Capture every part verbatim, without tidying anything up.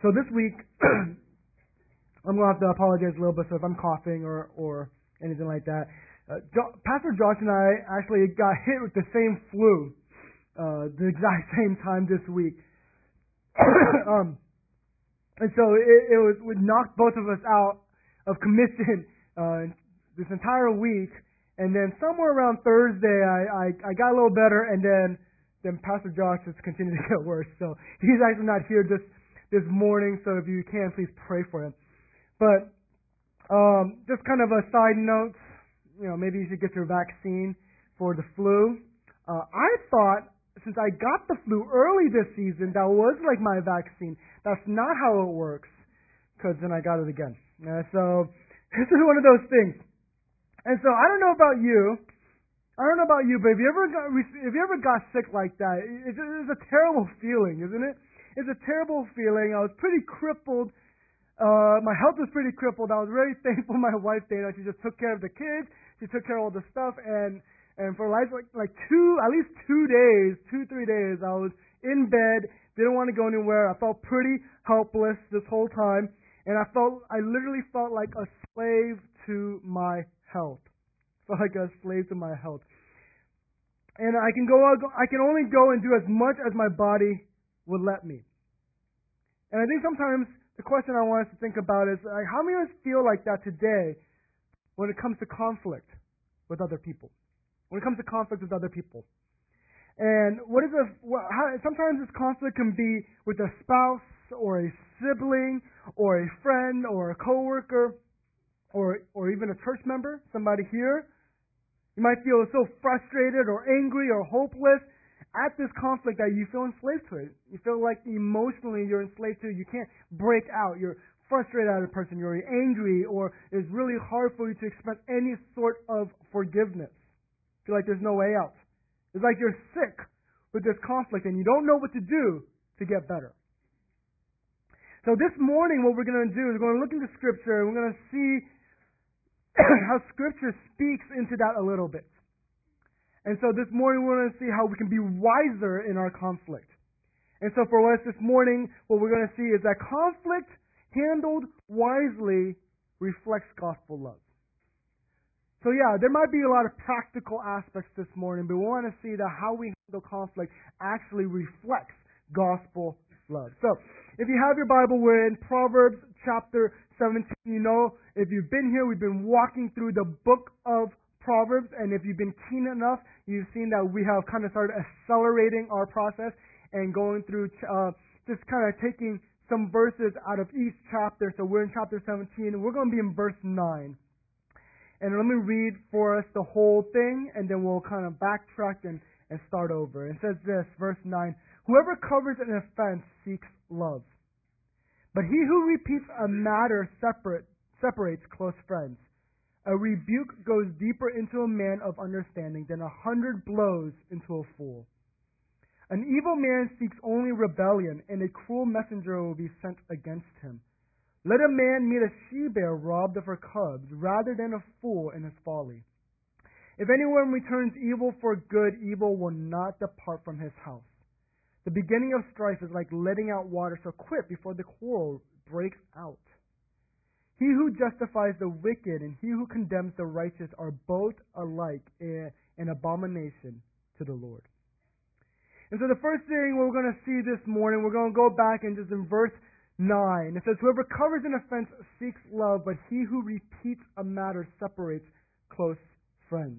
So this week, I'm going to have to apologize a little bit so if I'm coughing or, or anything like that. Uh, jo- Pastor Josh and I actually got hit with the same flu uh, the exact same time this week. um, and so it, it was would knock both of us out of commission uh, this entire week. And then somewhere around Thursday, I, I, I got a little better, and then then Pastor Josh just continued to get worse. So he's actually not here this this morning. So if you can, please pray for him. But um, just kind of a side note, you know, maybe you should get your vaccine for the flu. Uh, I thought since I got the flu early this season, that was like my vaccine. That's not how it works, because then I got it again. Uh, so this is one of those things. And so I don't know about you. I don't know about you, but have you ever got, have you ever got sick like that? It's, it's a terrible feeling, isn't it? It's a terrible feeling. I was pretty crippled. Uh, my health was pretty crippled. I was very thankful my wife, Dana, she just took care of the kids. She took care of all the stuff, and and for like like, like two, at least two days, two three days, I was in bed, didn't want to go anywhere. I felt pretty helpless this whole time, and I felt I literally felt like a slave to my health. Felt like a slave to my health. And I can go, I can only go and do as much as my body would let me. And I think sometimes the question I want us to think about is, like, how many of us feel like that today when it comes to conflict with other people? When it comes to conflict with other people. And what is a, what, how, sometimes this conflict can be with a spouse or a sibling or a friend or a coworker or or even a church member, somebody here. You might feel so frustrated or angry or hopeless at this conflict that you feel enslaved to it. You feel like emotionally you're enslaved to it. You can't break out. You're frustrated at a person. You're angry, or it's really hard for you to express any sort of forgiveness. You feel like there's no way out. It's like you're sick with this conflict and you don't know what to do to get better. So this morning what we're going to do is we're going to look into Scripture and we're going to see how Scripture speaks into that a little bit. And so this morning we're going to see how we can be wiser in our conflict. And so for us this morning, what we're going to see is that conflict handled wisely reflects gospel love. So yeah, there might be a lot of practical aspects this morning, but we want to see that how we handle conflict actually reflects gospel love. So if you have your Bible, we're in Proverbs chapter seventeen. You know, if you've been here, we've been walking through the book of Proverbs, and if you've been keen enough, you've seen that we have kind of started accelerating our process and going through, uh, just kind of taking some verses out of each chapter. So we're in chapter seventeen, and we're going to be in verse nine. And let me read for us the whole thing, and then we'll kind of backtrack and, and start over. It says this, verse nine, "Whoever covers an offense seeks love, but he who repeats a matter separate, separates close friends. A rebuke goes deeper into a man of understanding than a hundred blows into a fool. An evil man seeks only rebellion, and a cruel messenger will be sent against him. Let a man meet a she-bear robbed of her cubs, rather than a fool in his folly. If anyone returns evil for good, evil will not depart from his house. The beginning of strife is like letting out water, so quit before the quarrel breaks out. He who justifies the wicked and he who condemns the righteous are both alike an abomination to the Lord." And so the first thing we're going to see this morning, we're going to go back and just in verse nine. It says, "Whoever covers an offense seeks love, but he who repeats a matter separates close friends."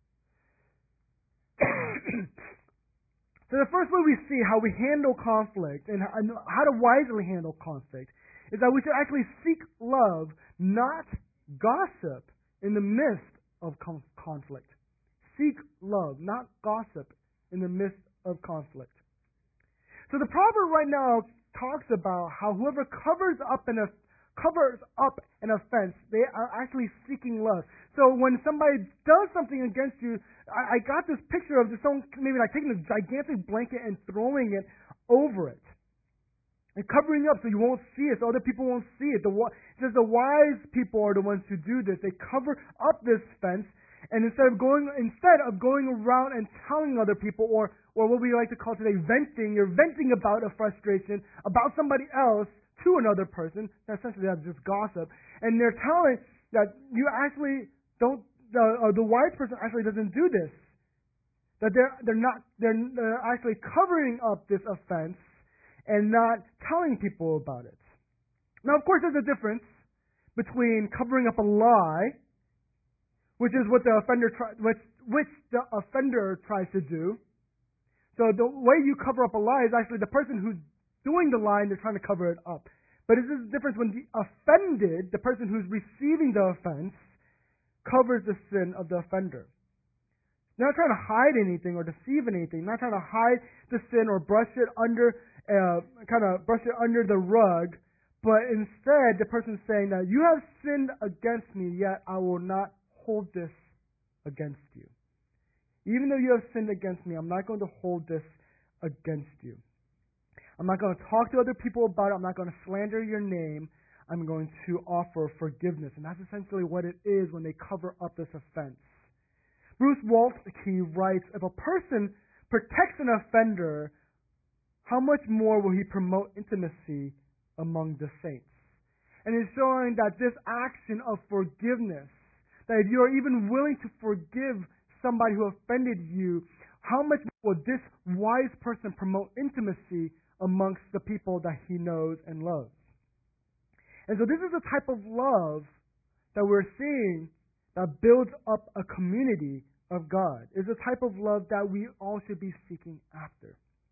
So the first way we see how we handle conflict and how to wisely handle conflict is that we should actually seek love, not gossip, in the midst of conflict. Seek love, not gossip, in the midst of conflict. So the proverb right now talks about how whoever covers up an covers up an offense, they are actually seeking love. So when somebody does something against you, I, I got this picture of just someone maybe like taking a gigantic blanket and throwing it over it. And covering up so you won't see it, so other people won't see it. The, it says the wise people are the ones who do this. They cover up this fence, and instead of going instead of going around and telling other people, or or what we like to call today venting, you're venting about a frustration, about somebody else to another person. Essentially, that's just gossip. And they're telling that you actually don't, the, uh, the wise person actually doesn't do this. That they're, they're not, they're, they're actually covering up this offense and not telling people about it. Now, of course, there's a difference between covering up a lie, which is what the offender try, which, which the offender tries to do. So the way you cover up a lie is actually the person who's doing the lie and they're trying to cover it up. But it's the difference when the offended, the person who's receiving the offense, covers the sin of the offender. They're not trying to hide anything or deceive anything. They're not trying to hide the sin or brush it under, uh, kind of brush it under the rug. But instead, the person's saying that you have sinned against me, yet I will not hold this against you. Even though you have sinned against me, I'm not going to hold this against you. I'm not going to talk to other people about it. I'm not going to slander your name. I'm going to offer forgiveness. And that's essentially what it is when they cover up this offense. Bruce Waltke writes, if a person protects an offender, how much more will he promote intimacy among the saints? And he's showing that this action of forgiveness, that if you are even willing to forgive somebody who offended you, how much will this wise person promote intimacy amongst the people that he knows and loves? And so this is the type of love that we're seeing that builds up a community of God. It's the type of love that we all should be seeking after.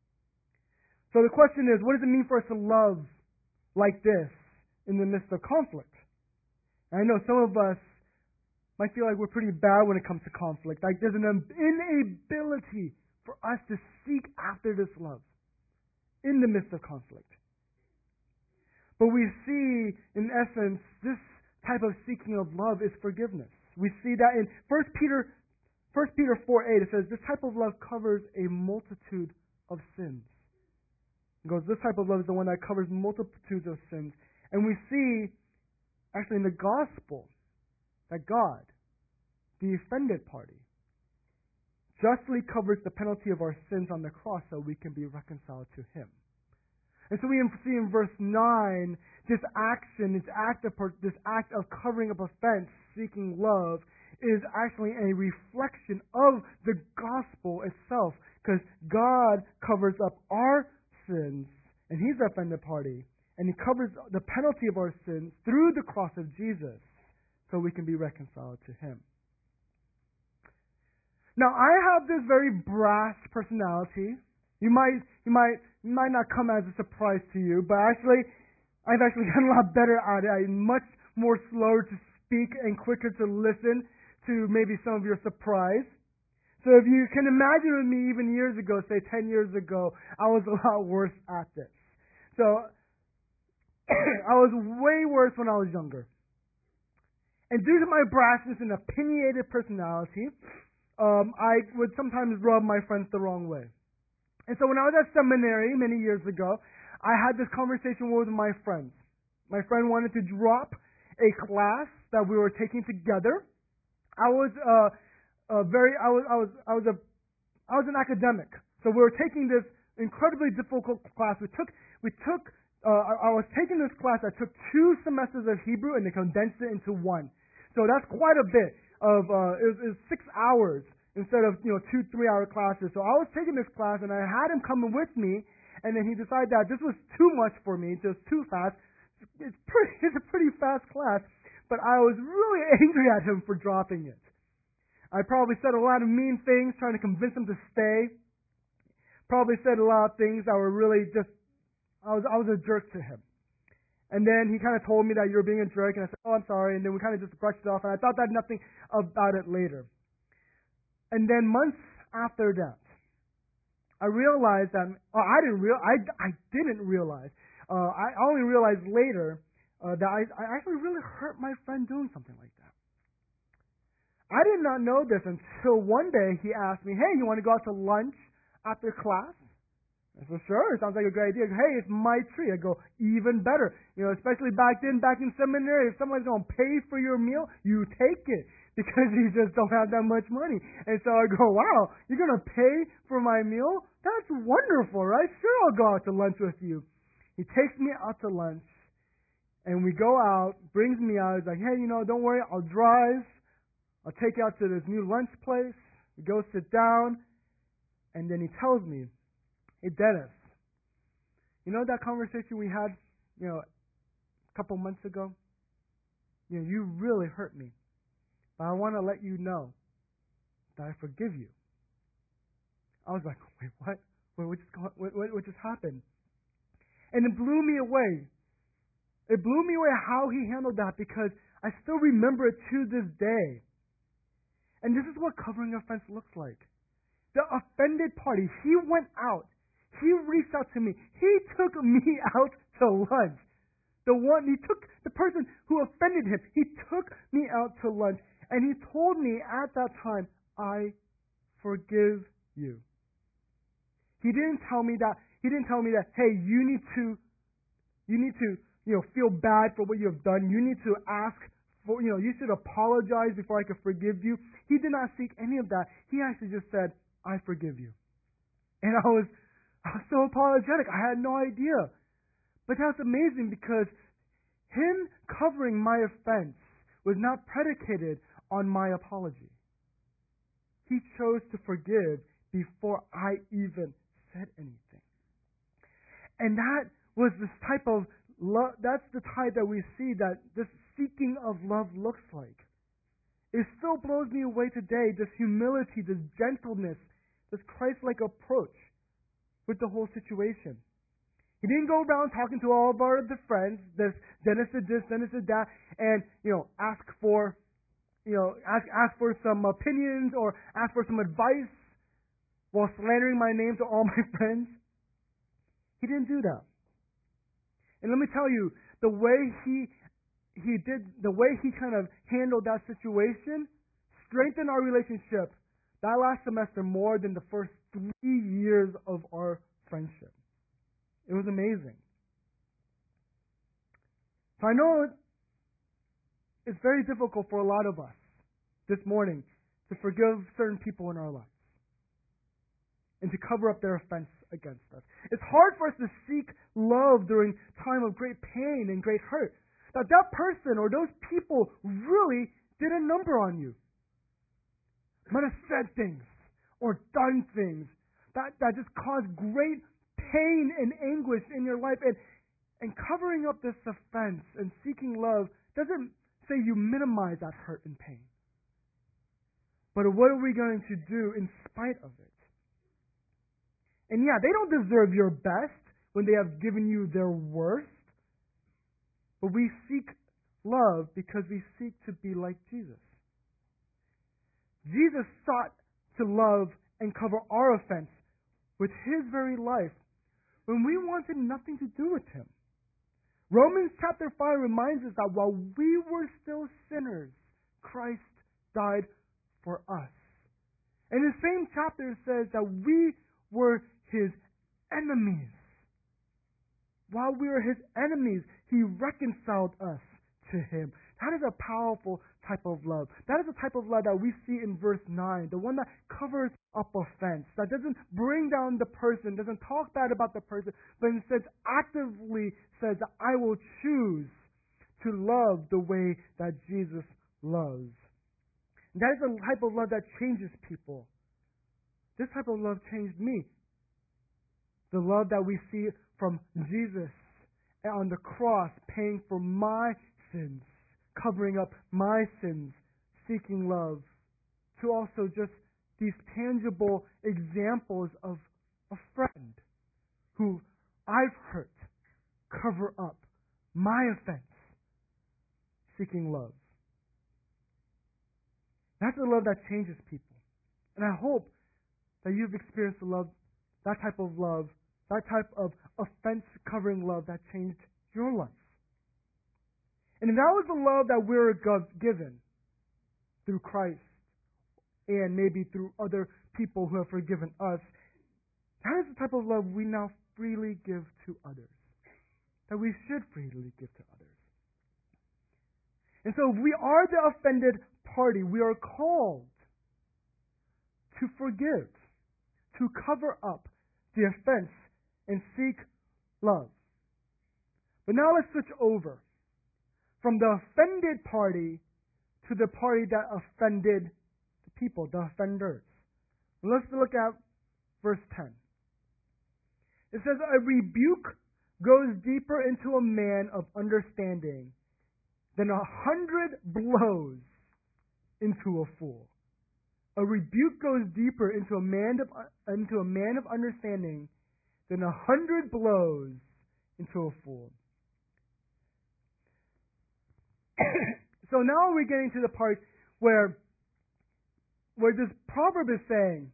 So the question is, what does it mean for us to love like this in the midst of conflict? And I know some of us might feel like we're pretty bad when it comes to conflict. Like there's an inability for us to seek after this love in the midst of conflict. But we see, in essence, this type of seeking of love is forgiveness. We see that in First Peter First Peter four eight, it says, this type of love covers a multitude of sins. It goes, this type of love is the one that covers multitudes of sins. And we see, actually in the gospel, that God, the offended party, justly covers the penalty of our sins on the cross so we can be reconciled to Him. And so we see in verse nine, this action, this act of, this act of covering up offense, seeking love, is actually a reflection of the gospel itself. Because God covers up our sins, and He's the offended party. And He covers the penalty of our sins through the cross of Jesus so we can be reconciled to Him. Now, I have this very brash personality. You might, you might, it might not come as a surprise to you, but actually, I've actually gotten a lot better at it. I'm much more slower to speak and quicker to listen to maybe some of your surprise. So if you can imagine with me even years ago, say ten years ago, I was a lot worse at this. So, I was way worse when I was younger. And due to my brashness and opinionated personality, um, I would sometimes rub my friends the wrong way. And so when I was at seminary many years ago, I had this conversation with my friends. My friend wanted to drop a class that we were taking together. I was uh, uh, very, I was, I was, I was a, I was an academic. So we were taking this incredibly difficult class. We took, we took, uh, I, I was taking this class. I took two semesters of Hebrew and they condensed it into one. So that's quite a bit of, uh, it was, it was six hours. Instead of, you know, two, three-hour classes. So I was taking this class, and I had him coming with me, and then he decided that this was too much for me, just too fast. It's pretty, it's a pretty fast class, but I was really angry at him for dropping it. I probably said a lot of mean things, trying to convince him to stay. Probably said a lot of things that were really just, I was, I was a jerk to him. And then he kind of told me that you were being a jerk, and I said, oh, I'm sorry, and then we kind of just brushed it off, and I thought that nothing about it later. And then months after that, I realized that, oh, I didn't real, I, I didn't realize, uh, I only realized later uh, that I, I actually really hurt my friend doing something like that. I did not know this until one day he asked me, hey, you want to go out to lunch after class? I said, sure, it sounds like a great idea. Hey, it's my treat. I go, even better. You know, especially back then, back in seminary, if somebody's going to pay for your meal, you take it. Because you just don't have that much money. And so I go, wow, you're going to pay for my meal? That's wonderful, right? Sure, I'll go out to lunch with you. He takes me out to lunch. And we go out, brings me out. He's like, hey, you know, don't worry, I'll drive. I'll take you out to this new lunch place. We go sit down. And then he tells me, hey, Dennis, you know that conversation we had, you know, a couple months ago? You know, you really hurt me. But I want to let you know that I forgive you. I was like, wait, what? Wait, what just, what, what, what just happened? And it blew me away. It blew me away how he handled that, because I still remember it to this day. And this is what covering offense looks like. The offended party, he went out. He reached out to me. He took me out to lunch. The one, he took the person who offended him, he took me out to lunch. And he told me at that time, I forgive you. He didn't tell me that, he didn't tell me that, hey, you need to, you need to, you know, feel bad for what you have done. You need to ask for, you know, you should apologize before I can forgive you. He did not seek any of that. He actually just said, I forgive you. And I was, I was so apologetic. I had no idea. But that's amazing, because him covering my offense was not predicated on my apology. He chose to forgive before I even said anything. And that was this type of love, that's the type that we see that this seeking of love looks like. It still blows me away today, this humility, this gentleness, this Christ-like approach with the whole situation. He didn't go around talking to all of our other friends, this Dennis did this, Dennis did that, and, you know, ask for, you know, ask, ask for some opinions or ask for some advice while slandering my name to all my friends. He didn't do that. And let me tell you, the way he he did, the way he kind of handled that situation strengthened our relationship that last semester more than the first three years of our friendship. It was amazing. So I know it's very difficult for a lot of us this morning to forgive certain people in our lives and to cover up their offense against us. It's hard for us to seek love during time of great pain and great hurt. That that person or those people really did a number on you. Might have said things or done things that, that just caused great pain and anguish in your life. And, and covering up this offense and seeking love doesn't say you minimize that hurt and pain. But what are we going to do in spite of it? And yeah, they don't deserve your best when they have given you their worst. But we seek love because we seek to be like Jesus. Jesus sought to love and cover our offense with his very life when we wanted nothing to do with him. Romans chapter five reminds us that while we were still sinners, Christ died for us. And the same chapter says that we were his enemies. While we were his enemies, he reconciled us to him. That is a powerful type of love. That is the type of love that we see in verse nine, the one that covers up offense, that doesn't bring down the person, doesn't talk bad about the person, but instead actively says that I will choose to love the way that Jesus loves. And that is the type of love that changes people. This type of love changed me. The love that we see from Jesus on the cross, paying for my sins, covering up my sins, seeking love, to also just these tangible examples of a friend who I've hurt, cover up my offense, seeking love. That's the love that changes people. And I hope that you've experienced the love, that type of love, that type of offense-covering love that changed your life. And if that was the love that we're given through Christ and maybe through other people who have forgiven us, that is the type of love we now freely give to others, that we should freely give to others. And so if we are the offended party, we are called to forgive, to cover up the offense and seek love. But now let's switch over from the offended party to the party that offended the people, the offenders. Let's look at verse ten. It says, a rebuke goes deeper into a man of understanding than a hundred blows into a fool. A rebuke goes deeper into a man of into a man of understanding than a hundred blows into a fool. So now we're getting to the part where where this proverb is saying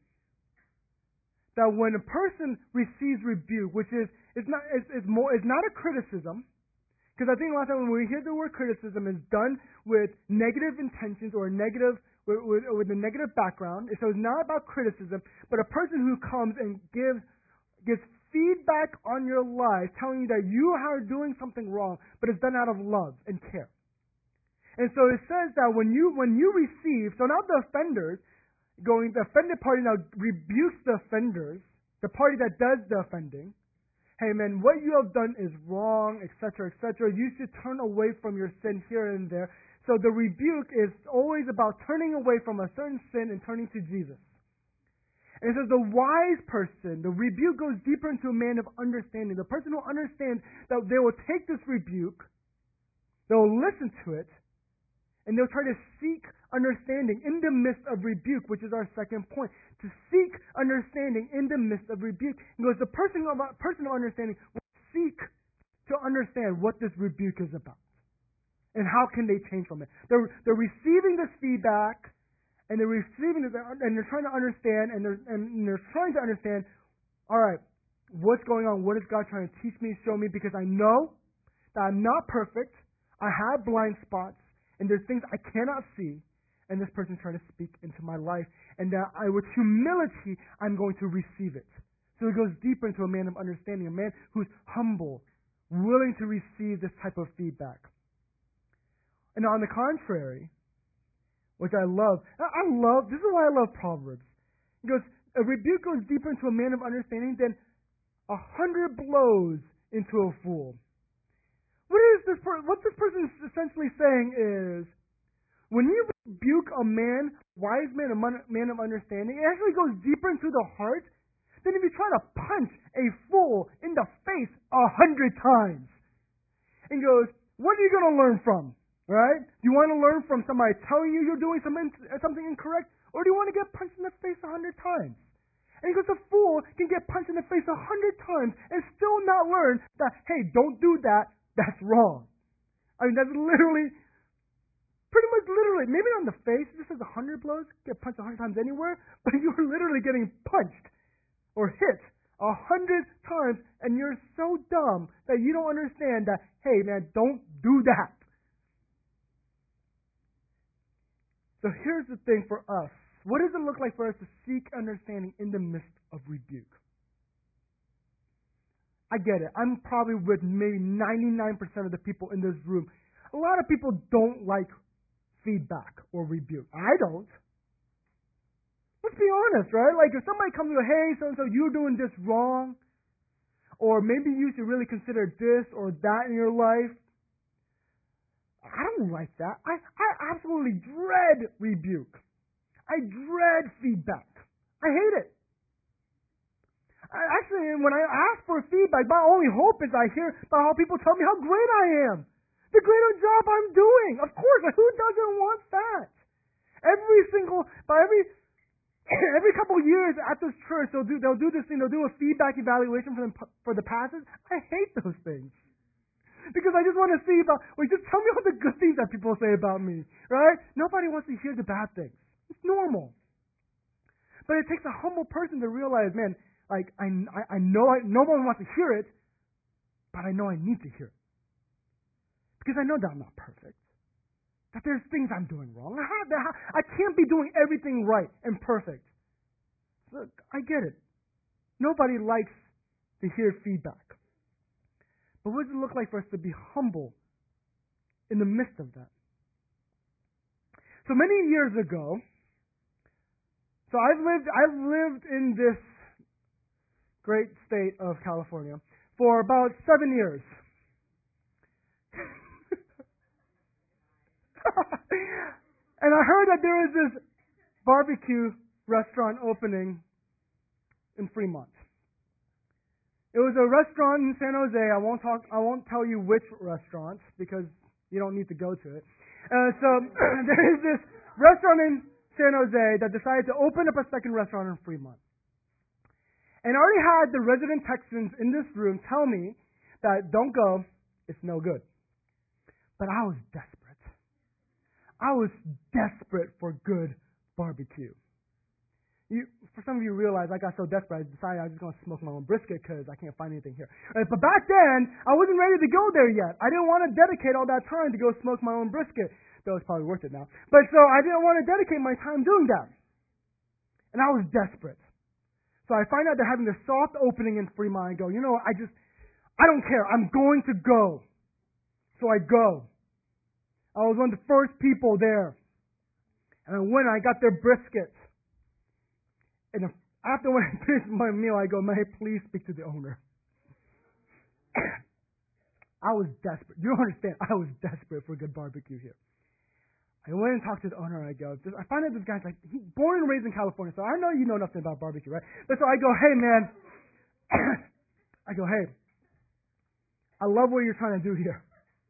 that when a person receives rebuke, which is it's not it's, it's more it's not a criticism, because I think a lot of times when we hear the word criticism, it's done with negative intentions or negative with, with, with a negative background. So it's not about criticism, but a person who comes and gives gives feedback on your life, telling you that you are doing something wrong, but it's done out of love and care. And so it says that when you when you receive, so now the offenders going, the offended party now rebukes the offenders, the party that does the offending. Hey man, what you have done is wrong, et cetera, et cetera. You should turn away from your sin here and there. So the rebuke is always about turning away from a certain sin and turning to Jesus. And it says the wise person, the rebuke goes deeper into a man of understanding. The person who understands that they will take this rebuke, they will listen to it, and they'll try to seek understanding in the midst of rebuke, which is our second point. To seek understanding in the midst of rebuke. Because the person of, person of understanding will seek to understand what this rebuke is about. And how can they change from it. They're, they're receiving this feedback, and they're receiving it, and they're trying to understand, and they're, and they're trying to understand, all right, what's going on? What is God trying to teach me, show me? Because I know that I'm not perfect. I have blind spots. And there's things I cannot see, and this person's trying to speak into my life. And that I, with humility, I'm going to receive it. So it goes deeper into a man of understanding, a man who's humble, willing to receive this type of feedback. And on the contrary, which I love, I love, this is why I love Proverbs. It goes, a rebuke goes deeper into a man of understanding than a hundred blows into a fool. What is this? Per- what this person is essentially saying is, when you rebuke a man, wise man, a man of understanding, it actually goes deeper into the heart than if you try to punch a fool in the face a hundred times. And goes, what are you going to learn from? Right? Do you want to learn from somebody telling you you're doing something something incorrect, or do you want to get punched in the face a hundred times? And he goes, a fool can get punched in the face a hundred times and still not learn that, hey, don't do that. That's wrong. I mean, that's literally, pretty much literally, maybe on the face, this is a hundred blows, get punched a hundred times anywhere, but you're literally getting punched or hit a hundred times, and you're so dumb that you don't understand that, hey man, don't do that. So here's the thing for us. What does it look like for us to seek understanding in the midst of rebuke? I get it. I'm probably with maybe ninety-nine percent of the people in this room. A lot of people don't like feedback or rebuke. I don't. Let's be honest, right? Like if somebody comes to you, hey, so-and-so, you're doing this wrong, or maybe you should really consider this or that in your life. I don't like that. I, I absolutely dread rebuke. I dread feedback. I hate it. Actually, when I ask for feedback, my only hope is I hear about how people tell me how great I am. The greater job I'm doing. Of course, like, who doesn't want that? Every single, by every every couple of years at this church, they'll do they'll do this thing. They'll do a feedback evaluation for them for the pastors. I hate those things because I just want to see about. Well, just tell me all the good things that people say about me, right? Nobody wants to hear the bad things. It's normal, but it takes a humble person to realize, man. Like, I, I know I, no one wants to hear it, but I know I need to hear it. Because I know that I'm not perfect. That there's things I'm doing wrong. I, have, I can't be doing everything right and perfect. Look, I get it. Nobody likes to hear feedback. But what does it look like for us to be humble in the midst of that? So many years ago, so I've lived, I've lived in this great state of California for about seven years. And I heard that there was this barbecue restaurant opening in Fremont. It was a restaurant in San Jose. I won't talk. I won't tell you which restaurant because you don't need to go to it. Uh, so there is this restaurant in San Jose that decided to open up a second restaurant in Fremont. And I already had the resident Texans in this room tell me that don't go, it's no good. But I was desperate. I was desperate for good barbecue. You, for some of you realize I got so desperate I decided I was just going to smoke my own brisket because I can't find anything here. Uh, but back then, I wasn't ready to go there yet. I didn't want to dedicate all that time to go smoke my own brisket. Though it's probably worth it now. But so I didn't want to dedicate my time doing that. And I was desperate. So I find out they're having a soft opening in Fremont. I go, you know what, I just, I don't care. I'm going to go. So I go. I was one of the first people there. And I went, I got their brisket. And after when I finished my meal, I go, may I please speak to the owner? I was desperate. You don't understand. I was desperate for good barbecue here. I went and talked to the owner, and I go, I find out this guy's like, he's born and raised in California, so I know you know nothing about barbecue, right? But so I go, hey, man. I go, hey, I love what you're trying to do here.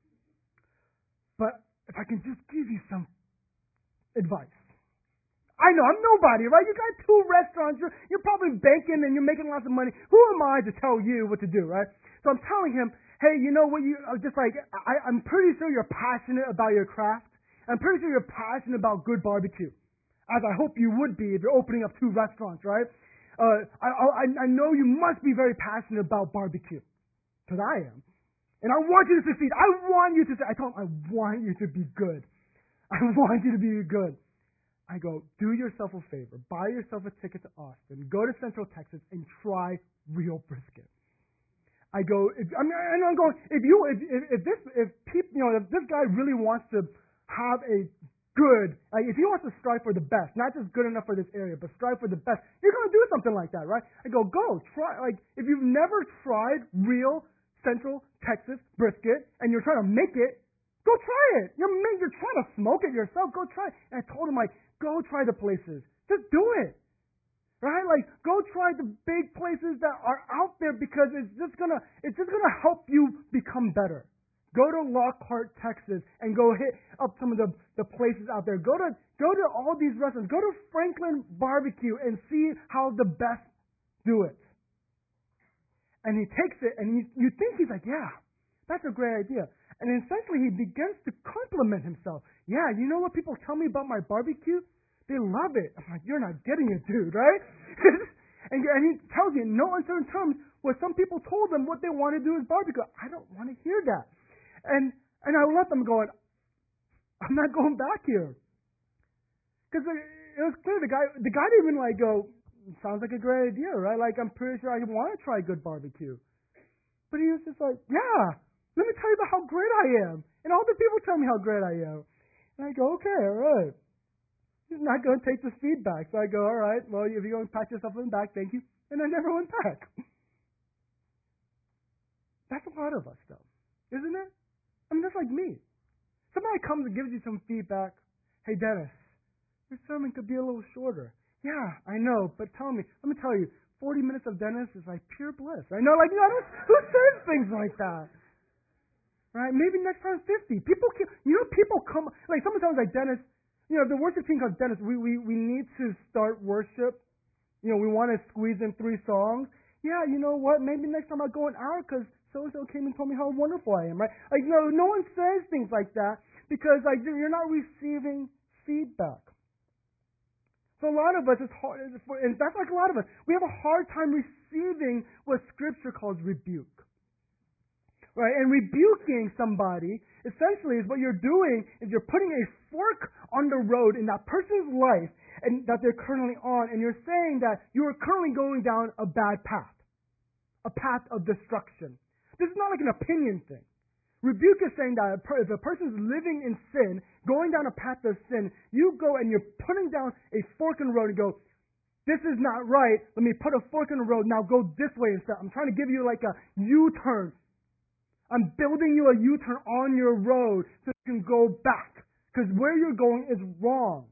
But if I can just give you some advice. I know, I'm nobody, right? You got two restaurants. You're, you're probably banking and you're making lots of money. Who am I to tell you what to do, right? So I'm telling him, hey, you know what? You just like I, I'm pretty sure you're passionate about your craft. I'm pretty sure you're passionate about good barbecue, as I hope you would be if you're opening up two restaurants, right? Uh, I, I, I know you must be very passionate about barbecue, because I am. And I want you to succeed. I want you to. I told him, I want you to be good. I want you to be good. I go, do yourself a favor. Buy yourself a ticket to Austin. Go to Central Texas and try real brisket. I go, if, I mean, and I'm going, if you, if, if, if this, if people, you know, if this guy really wants to have a good, like if he wants to strive for the best, not just good enough for this area, but strive for the best, you're going to do something like that, right? I go, go, try, like, if you've never tried real Central Texas brisket and you're trying to make it, go try it. You're, you're trying to smoke it yourself, go try it. And I told him, like, go try the places. Just do it. Right? Like, go try the big places that are out there because it's just gonna, it's just gonna help you become better. Go to Lockhart, Texas, and go hit up some of the, the places out there. Go to, go to all these restaurants. Go to Franklin Barbecue and see how the best do it. And he takes it, and he, you think he's like, yeah, that's a great idea. And essentially, he begins to compliment himself. Yeah, you know what people tell me about my barbecue? They love it. I'm like, you're not getting it, dude, right? and, and he tells you in no uncertain terms what some people told him what they want to do is barbecue. I don't want to hear that. And and I left them going, I'm not going back here. Because it, it was clear the guy the guy didn't even like go, sounds like a great idea, right? Like, I'm pretty sure I want to try good barbecue. But he was just like, yeah, let me tell you about how great I am. And all the people tell me how great I am. And I go, okay, all right. He's not going to take this feedback. So I go, all right, well, if you're going to pat yourself on the back, thank you. And I never went back. That's a lot of us, though. Isn't it? I mean, that's like me. Somebody comes and gives you some feedback. Hey, Dennis, your sermon could be a little shorter. Yeah, I know, but tell me, let me tell you, forty minutes of Dennis is like pure bliss. I know, like, you know, who says things like that? Right? Maybe next time fifty. People, can, you know, people come, like, someone tells me, like, Dennis, you know, the worship team comes, Dennis, we, we, we need to start worship. You know, we want to squeeze in three songs. Yeah, you know what? Maybe next time I'll go an hour because so-and-so came and told me how wonderful I am, right? Like, no, no one says things like that because, like, you're not receiving feedback. So a lot of us, it's hard, and that's like a lot of us, we have a hard time receiving what Scripture calls rebuke. Right? And rebuking somebody, essentially, is what you're doing is you're putting a fork on the road in that person's life and that they're currently on, and you're saying that you are currently going down a bad path, a path of destruction. This is not like an opinion thing. Rebuke is saying that if a person is living in sin, going down a path of sin, you go and you're putting down a fork in the road and go, this is not right. Let me put a fork in the road. Now go this way instead. I'm trying to give you like a U-turn. I'm building you a U-turn on your road so you can go back. because where you're going is wrong.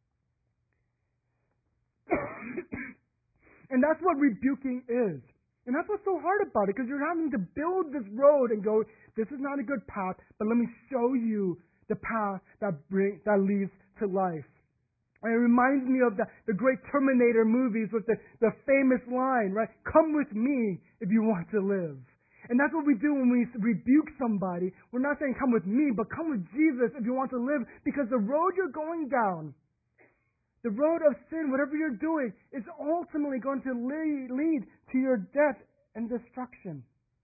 And that's what rebuking is. And that's what's so hard about it, because you're having to build this road and go, this is not a good path, but let me show you the path that bring, that leads to life. And it reminds me of the, the great Terminator movies with the, the famous line, right? Come with me if you want to live. And that's what we do when we rebuke somebody. We're not saying come with me, but come with Jesus if you want to live, because the road you're going down, the road of sin, whatever you're doing, is ultimately going to lead, lead to your death and destruction.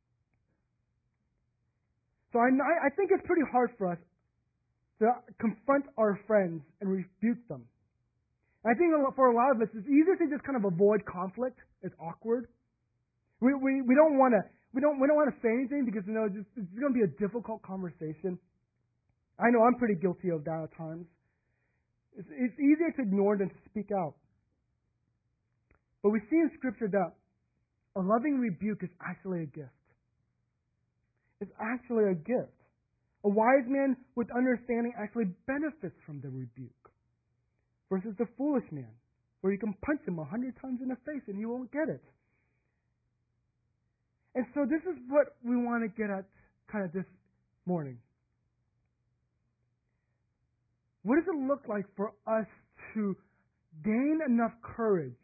So I, I think it's pretty hard for us to confront our friends and rebuke them. I think for a lot of us, it's easier to just kind of avoid conflict. It's awkward. We we, we don't want to we don't we don't want to say anything because you know it's, just, it's going to be a difficult conversation. I know I'm pretty guilty of that at times. It's, it's easier to ignore than to speak out. But we see in Scripture that a loving rebuke is actually a gift. It's actually a gift. A wise man with understanding actually benefits from the rebuke, versus the foolish man, where you can punch him a hundred times in the face and he won't get it. And so this is what we want to get at kind of this morning. What does it look like for us to gain enough courage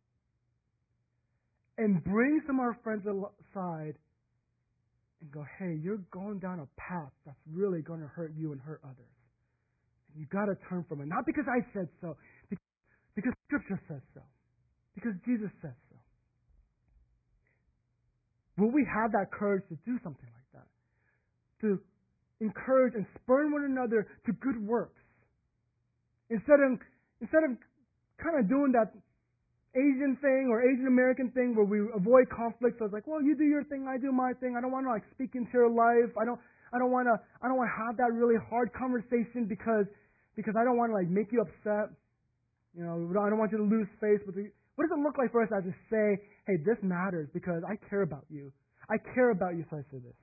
and bring some of our friends aside and go, hey, you're going down a path that's really going to hurt you and hurt others. And you got to turn from it. Not because I said so, because Scripture says so, because Jesus says so. Will we have that courage to do something like that? To encourage and spur one another to good works. Instead of instead of kind of doing that Asian thing or Asian American thing where we avoid conflict. So it's like, well, you do your thing, I do my thing. I don't want to like speak into your life. I don't I don't want to I don't want to have that really hard conversation because because I don't want to like make you upset. You know, I don't want you to lose face. But what does it look like for us to just say, hey, this matters because I care about you. I care about you, so I say this.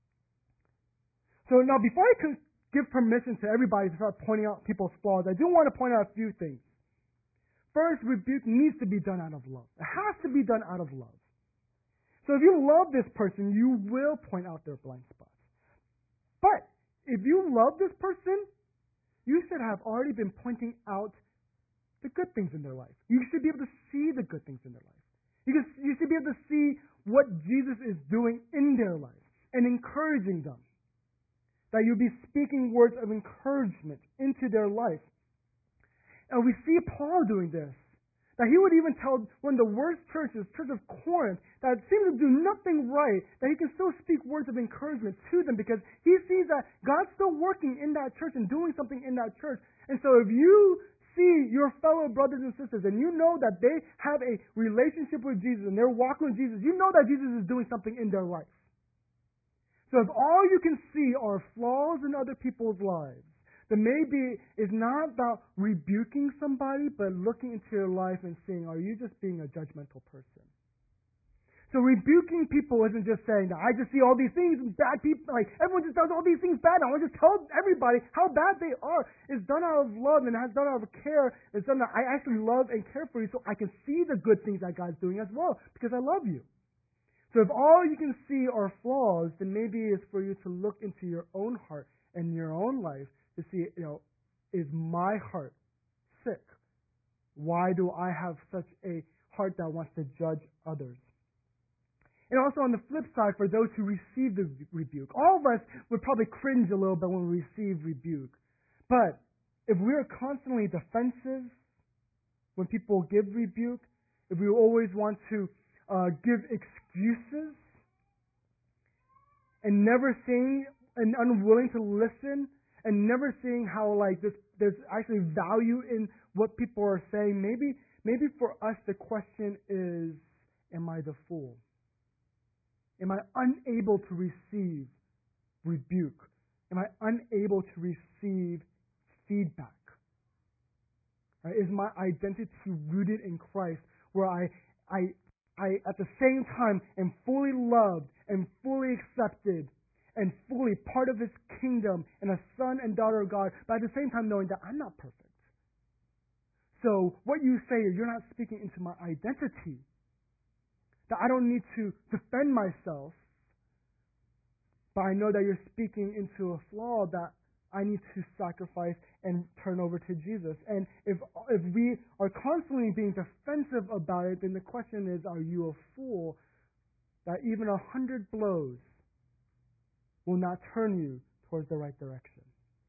So now, before I can give permission to everybody to start pointing out people's flaws, I do want to point out a few things. First, rebuke needs to be done out of love. It has to be done out of love. So if you love this person, you will point out their blind spots. But if you love this person, you should have already been pointing out the good things in their life. You should be able to see the good things in their life. You, can, you should be able to see what Jesus is doing in their life and encouraging them. That you'll be speaking words of encouragement into their life. And we see Paul doing this. That he would even tell one of the worst churches, Church of Corinth, that seemed to do nothing right, that he can still speak words of encouragement to them because he sees that God's still working in that church and doing something in that church. And so if you see your fellow brothers and sisters and you know that they have a relationship with Jesus and they're walking with Jesus, you know that Jesus is doing something in their life. So if all you can see are flaws in other people's lives, then maybe it's not about rebuking somebody, but looking into your life and seeing, are you just being a judgmental person? So rebuking people isn't just saying that I just see all these things, bad people, like everyone just does all these things bad. I want to just tell everybody how bad they are. It's done out of love and it's done out of care. It's done that I actually love and care for you so I can see the good things that God's doing as well because I love you. So if all you can see are flaws, then maybe it's for you to look into your own heart and your own life to see, you know, is my heart sick? Why do I have such a heart that wants to judge others? And also on the flip side, for those who receive the rebuke, all of us would probably cringe a little bit when we receive rebuke. But if we're constantly defensive when people give rebuke, if we always want to Uh, give excuses and never saying and unwilling to listen and never seeing how like this there's actually value in what people are saying. Maybe maybe for us the question is, am I the fool? Am I unable to receive rebuke? Am I unable to receive feedback? Right? Is my identity rooted in Christ where I I I, at the same time, am fully loved and fully accepted and fully part of His kingdom and a son and daughter of God, but at the same time knowing that I'm not perfect. So what you say, you're not speaking into my identity. That I don't need to defend myself, but I know that you're speaking into a flaw that I need to sacrifice and turn over to Jesus. And if if we are constantly being defensive about it, then the question is, are you a fool that even a hundred blows will not turn you towards the right direction?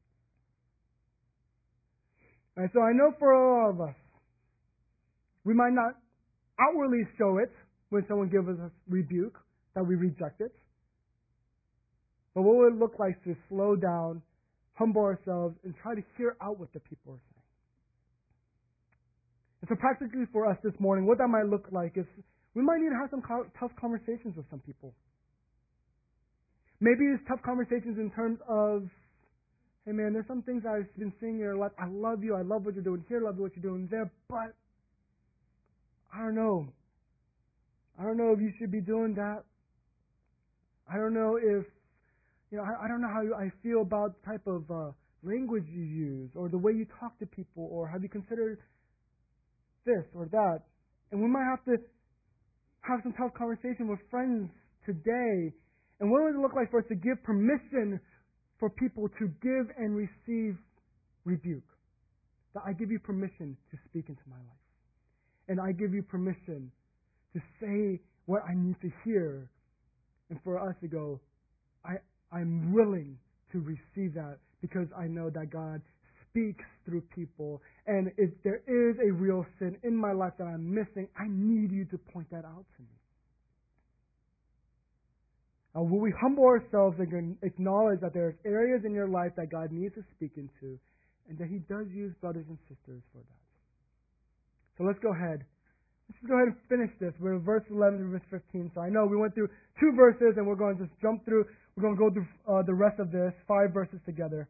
And so I know for all of us, we might not outwardly show it when someone gives us a rebuke, that we reject it. But what would it look like to slow down, humble ourselves, and try to hear out what the people are saying? And so practically for us this morning, what that might look like is we might need to have some co- tough conversations with some people. Maybe it's tough conversations in terms of, hey man, there's some things I've been seeing in your life. I love you. I love what you're doing here. I love what you're doing there. But I don't know. I don't know if you should be doing that. I don't know if, you know, I, I don't know how you, I feel about the type of uh, language you use or the way you talk to people, or have you considered this or that? And we might have to have some tough conversation with friends today. And what would it look like for us to give permission for people to give and receive rebuke? That I give you permission to speak into my life. And I give you permission to say what I need to hear. And for us to go, I, I'm willing to receive that because I know that God speaks through people. And if there is a real sin in my life that I'm missing, I need you to point that out to me. Now, will we humble ourselves and acknowledge that there's areas in your life that God needs to speak into, and that He does use brothers and sisters for that? So let's go ahead. Let's just go ahead and finish this. We're in verse eleven to verse fifteen. So I know we went through two verses, and we're going to just jump through. We're going to go through uh, the rest of this, five verses together.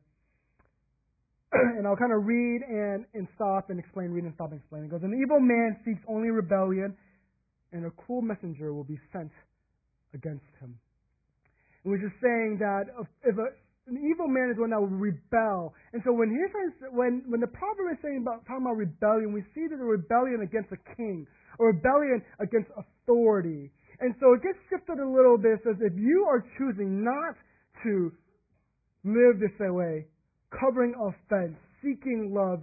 And I'll kind of read and, and stop and explain, read and stop and explain. It goes, an evil man seeks only rebellion, and a cruel messenger will be sent against him. And we're just saying that if a, an evil man is one that will rebel. And so when he says, when when the proverb is saying about talking about rebellion, we see that a rebellion against a king, or rebellion against authority. And so it gets shifted a little bit. It says if you are choosing not to live this way, covering offense, seeking love,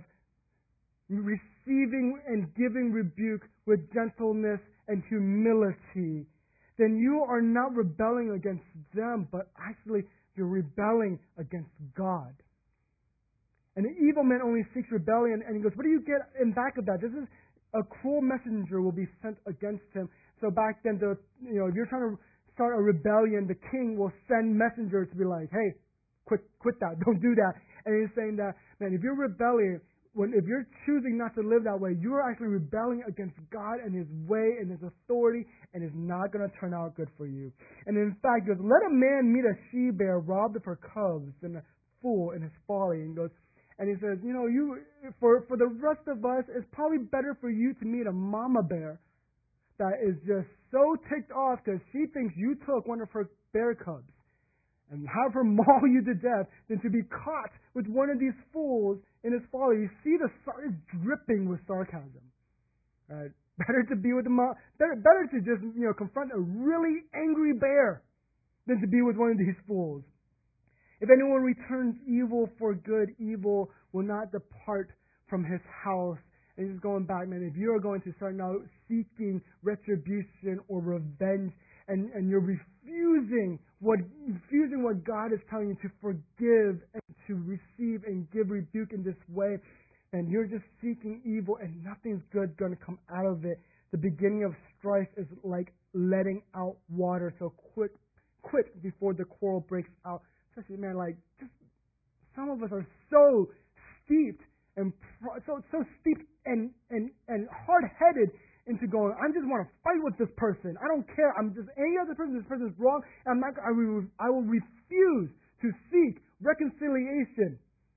receiving and giving rebuke with gentleness and humility, then you are not rebelling against them, but actually you're rebelling against God. And the evil man only seeks rebellion, and he goes, what do you get in back of that? This is a cruel messenger will be sent against him. So back then, the you know, if you're trying to start a rebellion, the king will send messengers to be like, hey, quit quit that, don't do that. And he's saying that, man, if you're rebelling, when if you're choosing not to live that way, you are actually rebelling against God and His way and His authority, and it's not going to turn out good for you. And in fact, he goes, let a man meet a she-bear robbed of her cubs and a fool in his folly. And goes, and he says, you know, you for for the rest of us, it's probably better for you to meet a mama bear that is just so ticked off because she thinks you took one of her bear cubs, and have her maul you to death, than to be caught with one of these fools in his folly. You see the it's dripping with sarcasm. Right? Better to be with the mom, better, better to just you know confront a really angry bear than to be with one of these fools. If anyone returns evil for good, evil will not depart from his house. And he's going back, man. If you are going to start now seeking retribution or revenge, and, and you're refusing what refusing what God is telling you to forgive and to receive and give rebuke in this way, and you're just seeking evil and nothing's good going to come out of it. The beginning of strife is like letting out water. So quit, quit before the quarrel breaks out. Especially, man, like just some of us are so steeped and so so steeped and and and hard-headed into going, I just want to fight with this person. I don't care. I'm just any other person. This person is wrong. And I'm not. I will. I will refuse to seek reconciliation.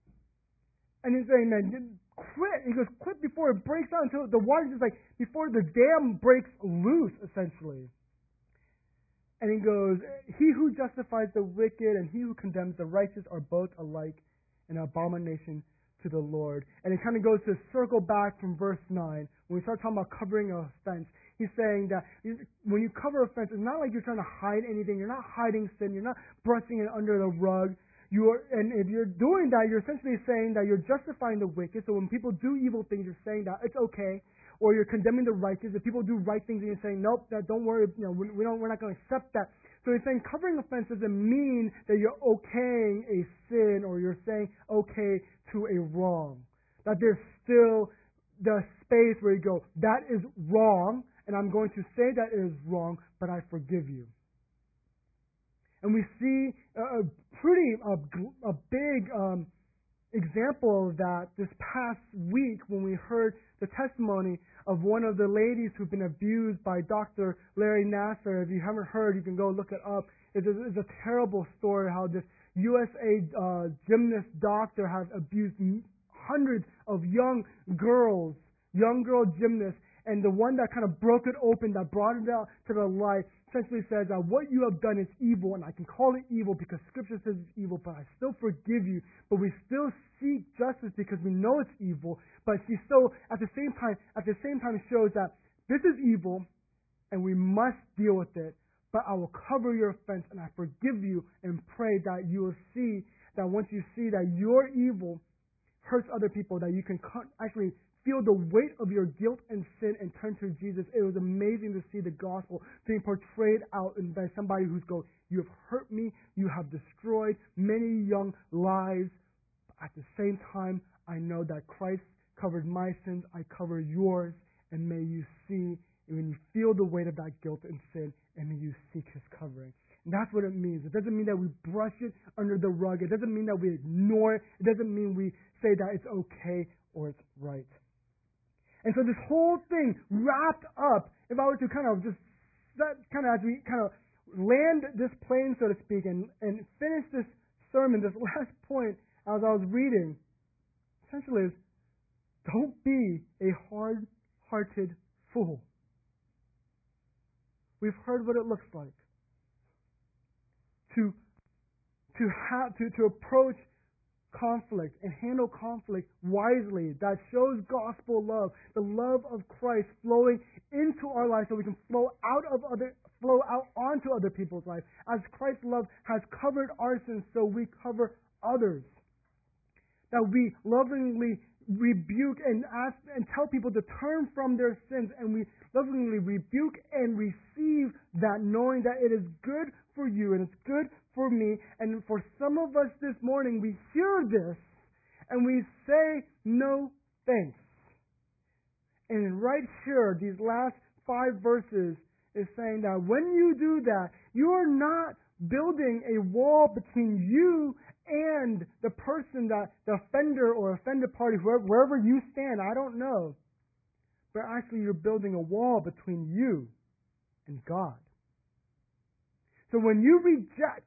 And he's saying, man, quit. He goes, quit before it breaks out until the water just like before the dam breaks loose, essentially. And he goes, he who justifies the wicked and he who condemns the righteous are both alike an abomination to the Lord. And it kind of goes to circle back from verse nine. When we start talking about covering a fence, he's saying that when you cover a fence, it's not like you're trying to hide anything. You're not hiding sin. You're not brushing it under the rug. You are, and if you're doing that, you're essentially saying that you're justifying the wicked. So when people do evil things, you're saying that it's okay. Or you're condemning the righteous. If people do right things, and you're saying, nope, that, don't worry, you know, we, we don't, we're not going to accept that. So he's saying covering a fence doesn't mean that you're okaying a sin or you're saying okay to a wrong. That there's still the space where you go, that is wrong, and I'm going to say that it is wrong, but I forgive you. And we see a, a pretty, a, a big um, example of that this past week when we heard the testimony of one of the ladies who've been abused by Doctor Larry Nassar. If you haven't heard, you can go look it up. It's a, it's a terrible story how this U S A uh, gymnast doctor has abused hundreds of young girls, young girl gymnasts, and the one that kind of broke it open, that brought it out to the light, essentially says that what you have done is evil, and I can call it evil because Scripture says it's evil, but I still forgive you. But we still seek justice because we know it's evil. But she still, at the same time, at the same time, shows that this is evil, and we must deal with it. But I will cover your offense, and I forgive you, and pray that you will see that once you see that your evil hurts other people, that you can actually feel the weight of your guilt and sin and turn to Jesus. It was amazing to see the gospel being portrayed out by somebody who's go, you have hurt me, you have destroyed many young lives. At the same time, I know that Christ covered my sins, I cover yours, and may you see, when you feel the weight of that guilt and sin, and may you seek His covering. And that's what it means. It doesn't mean that we brush it under the rug. It doesn't mean that we ignore it. It doesn't mean we say that it's okay or it's right. And so this whole thing wrapped up, if I were to kind of just, that kind of as we kind of land this plane, so to speak, and, and finish this sermon, this last point as I was reading, essentially is, don't be a hard-hearted fool. We've heard what it looks like to to have to, to approach conflict and handle conflict wisely. That shows gospel love, the love of Christ flowing into our lives so we can flow out of other flow out onto other people's lives. As Christ's love has covered our sins, so we cover others. That we lovingly rebuke and ask and tell people to turn from their sins, and we lovingly rebuke and receive that, knowing that it is good for you and it's good for me. And for some of us this morning, we hear this and we say no thanks. And right here, these last five verses is saying that when you do that, you are not building a wall between you and the person, that the offender or offended party, whoever, wherever you stand, I don't know. But actually you're building a wall between you and God. So when you reject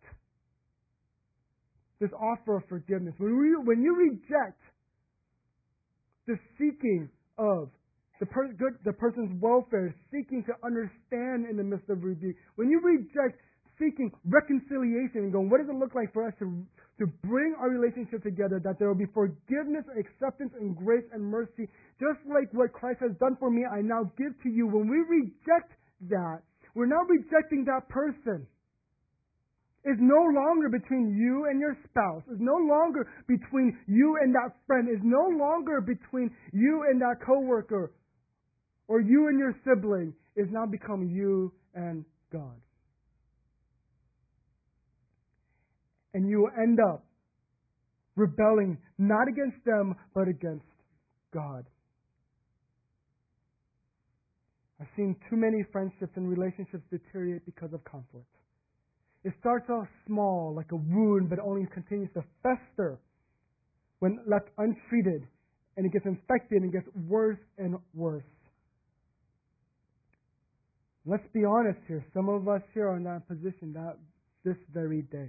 this offer of forgiveness, when you, when you reject the seeking of the, per, good, the person's welfare, seeking to understand in the midst of rebuke, when you reject seeking reconciliation and going, what does it look like for us to, to bring our relationship together, that there will be forgiveness, acceptance, and grace and mercy, just like what Christ has done for me, I now give to you. When we reject that, we're not rejecting that person. It's no longer between you and your spouse. It's no longer between you and that friend. It's no longer between you and that coworker or you and your sibling. It's now become you and God. And you will end up rebelling not against them, but against God. I've seen too many friendships and relationships deteriorate because of conflict. It starts off small, like a wound, but only continues to fester when left untreated, and it gets infected and gets worse and worse. Let's be honest here. Some of us here are in that position that this very day.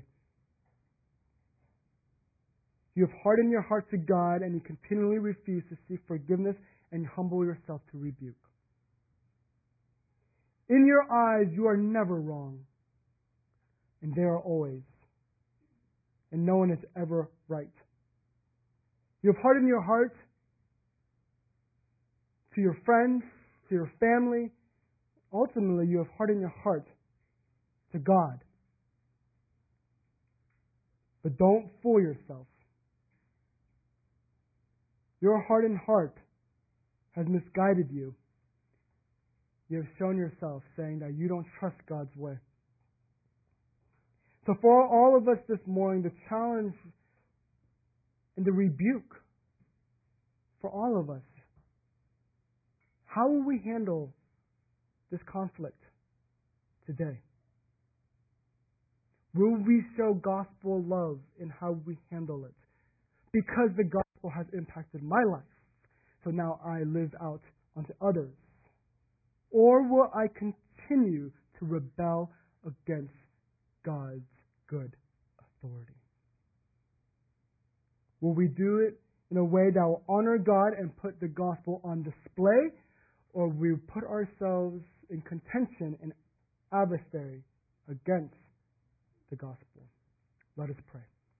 You have hardened your heart to God, and you continually refuse to seek forgiveness and humble yourself to rebuke. In your eyes, you are never wrong. and they are always, and no one is ever right. You have hardened your heart to your friends, to your family. Ultimately, you have hardened your heart to God. But don't fool yourself. Your hardened heart has misguided you. You have shown yourself saying that you don't trust God's way. So for all of us this morning, the challenge and the rebuke for all of us, how will we handle this conflict today? Will we show gospel love in how we handle it? Because the gospel has impacted my life, so now I live out onto others. Or will I continue to rebel against God's good authority? Will we do it in a way that will honor God and put the gospel on display, or will we put ourselves in contention and adversary against the gospel? Let us pray.